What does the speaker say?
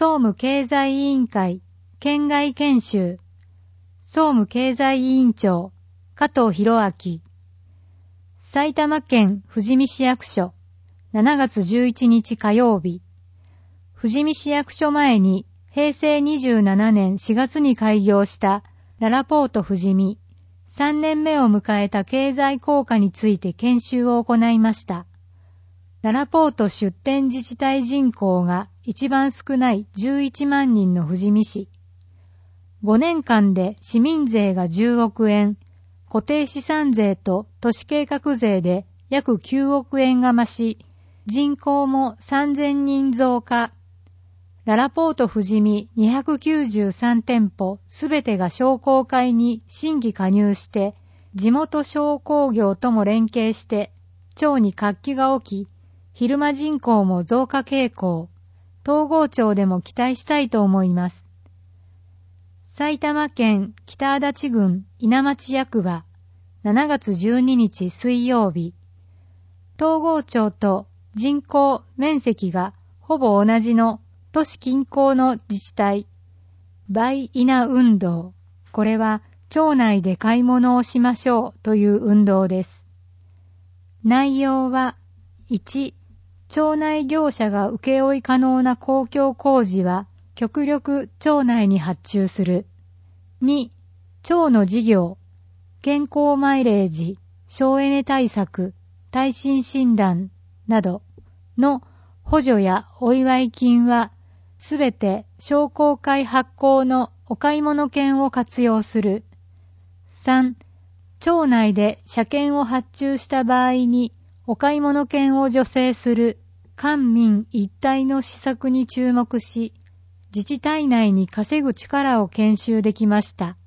総務経済委員会県外研修総務経済委員長加藤博明。埼玉県富士見市役所7月11日火曜日。富士見市役所前に平成27年4月に開業したララポート富士見3年目を迎えた経済効果について研修を行いました。ララポート出店自治体人口が一番少ない11万人の富士見市。5年間で市民税が10億円、固定資産税と都市計画税で約9億円が増し、人口も3000人増加。ララポート富士見293店舗すべてが商工会に新規加入して、地元商工業とも連携して、町に活気が起き、昼間人口も増加傾向。東郷町でも期待したいと思います。埼玉県北足立郡稲町役場7月12日水曜日。東郷町と人口面積がほぼ同じの都市近郊の自治体、バイイナ運動。これは町内で買い物をしましょうという運動です。内容は1、町内業者が請負可能な公共工事は極力町内に発注する。2、町の事業、健康マイレージ、省エネ対策、耐震診断などの補助やお祝い金はすべて商工会発行のお買い物券を活用する。3、町内で車券を発注した場合にお買い物券を助成する官民一体の施策に注目し、自治体内に稼ぐ力を研修できました。